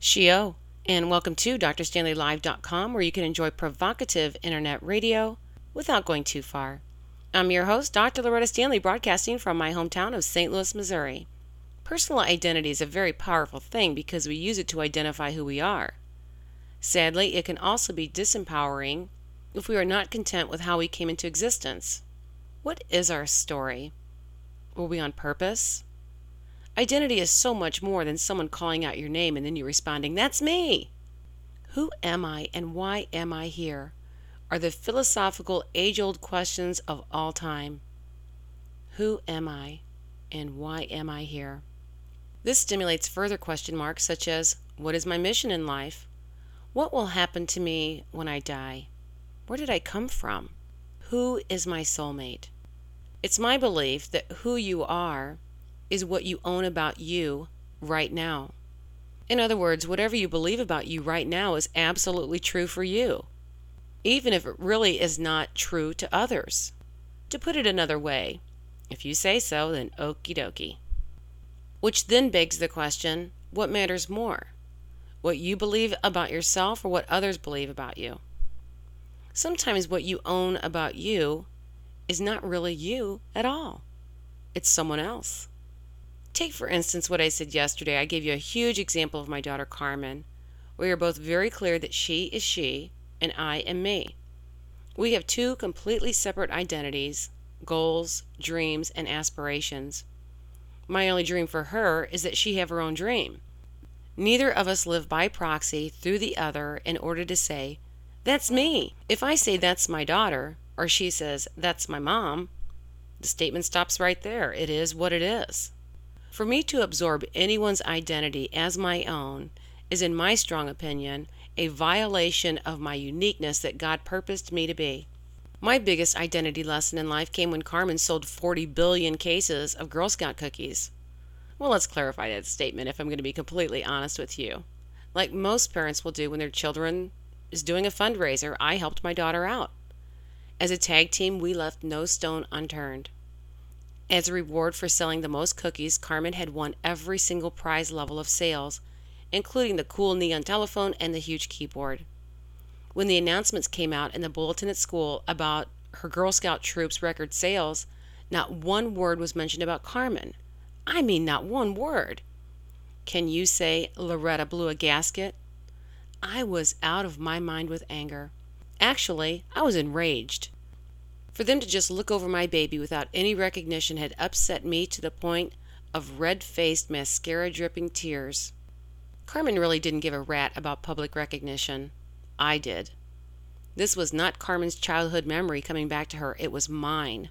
Shio, and welcome to drstanleylive.com, where you can enjoy provocative internet radio without going too far. I'm your host, Dr. Loretta Stanley, broadcasting from my hometown of St. Louis, Missouri. Personal identity is a very powerful thing because we use it to identify who we are. Sadly, it can also be disempowering if we are not content with how we came into existence. What is our story? Were we on purpose? Identity is so much more than someone calling out your name and then you responding, "That's me!" Who am I and why am I here? Are the philosophical age-old questions of all time. Who am I and why am I here? This stimulates further question marks such as, what is my mission in life? What will happen to me when I die? Where did I come from? Who is my soulmate? It's my belief that who you are is what you own about you right now. In other words, whatever you believe about you right now is absolutely true for you, even if it really is not true to others. To put it another way, if you say so, then okie dokie. Which then begs the question, what matters more? What you believe about yourself or what others believe about you? Sometimes what you own about you is not really you at all. It's someone else. Take, for instance, what I said yesterday. I gave you a huge example of my daughter Carmen. We are both very clear that she is she and I am me. We have two completely separate identities, goals, dreams, and aspirations. My only dream for her is that she have her own dream. Neither of us live by proxy through the other in order to say, "That's me." If I say that's my daughter, or she says that's my mom, the statement stops right there. It is what it is. For me to absorb anyone's identity as my own is, in my strong opinion, a violation of my uniqueness that God purposed me to be. My biggest identity lesson in life came when Carmen sold 40 billion cases of Girl Scout cookies. Well, let's clarify that statement if I'm going to be completely honest with you. Like most parents will do when their children is doing a fundraiser, I helped my daughter out. As a tag team, we left no stone unturned. As a reward for selling the most cookies, Carmen had won every single prize level of sales, including the cool neon telephone and the huge keyboard. When the announcements came out in the bulletin at school about her Girl Scout troop's record sales, not one word was mentioned about Carmen. I mean, not one word. Can you say Loretta blew a gasket? I was out of my mind with anger. Actually, I was enraged. For them to just look over my baby without any recognition had upset me to the point of red-faced, mascara-dripping tears. Carmen really didn't give a rat about public recognition. I did. This was not Carmen's childhood memory coming back to her. It was mine.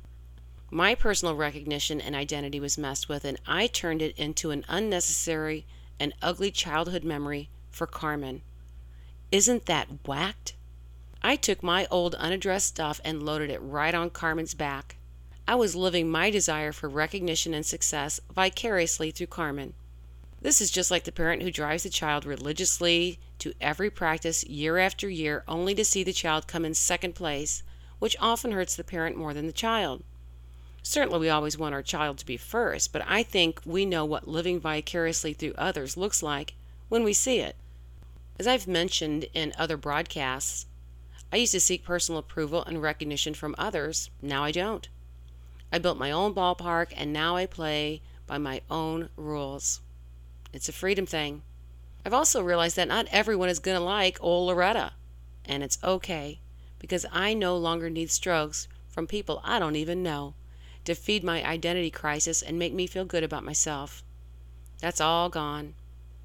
My personal recognition and identity was messed with, and I turned it into an unnecessary and ugly childhood memory for Carmen. Isn't that whacked? I took my old unaddressed stuff and loaded it right on Carmen's back. I was living my desire for recognition and success vicariously through Carmen. This is just like the parent who drives the child religiously to every practice year after year only to see the child come in second place, which often hurts the parent more than the child. Certainly we always want our child to be first, but I think we know what living vicariously through others looks like when we see it. As I've mentioned in other broadcasts, I used to seek personal approval and recognition from others. Now I don't. I built my own ballpark, and now I play by my own rules. It's a freedom thing. I've also realized that not everyone is going to like old Loretta, and it's okay, because I no longer need strokes from people I don't even know to feed my identity crisis and make me feel good about myself. That's all gone.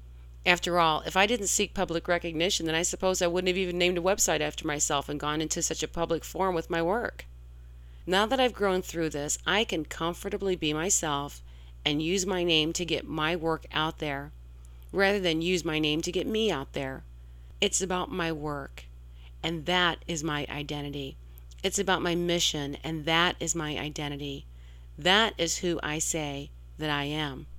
After all, if I didn't seek public recognition, then I suppose I wouldn't have even named a website after myself and gone into such a public forum with my work. Now that I've grown through this, I can comfortably be myself and use my name to get my work out there, rather than use my name to get me out there. It's about my work, and that is my identity. It's about my mission, and that is my identity. That is who I say that I am.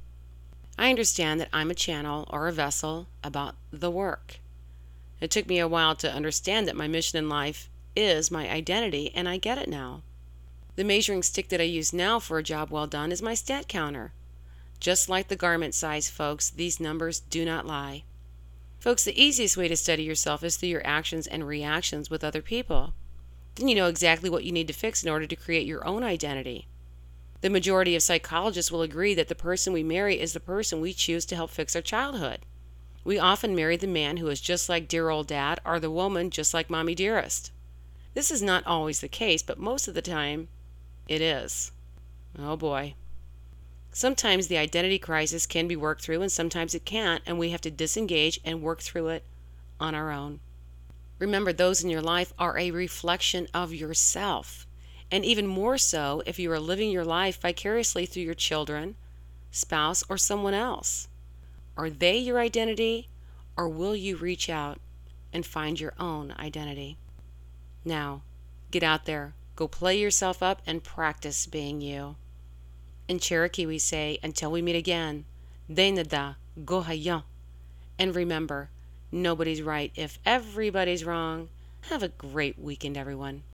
I understand that I'm a channel or a vessel about the work. It took me a while to understand that my mission in life is my identity, and I get it now. The measuring stick that I use now for a job well done is my stat counter. Just like the garment size, folks, these numbers do not lie. Folks, the easiest way to study yourself is through your actions and reactions with other people. Then you know exactly what you need to fix in order to create your own identity. The majority of psychologists will agree that the person we marry is the person we choose to help fix our childhood. We often marry the man who is just like dear old dad or the woman just like mommy dearest. This is not always the case, but most of the time, it is. Oh boy. Sometimes the identity crisis can be worked through and sometimes it can't, and we have to disengage and work through it on our own. Remember, those in your life are a reflection of yourself, and even more so if you are living your life vicariously through your children, spouse, or someone else. Are they your identity, or will you reach out and find your own identity? Now, get out there, go play yourself up, and practice being you. In Cherokee we say, until we meet again, Deneda Gohayan. And remember, nobody's right if everybody's wrong. Have a great weekend, everyone.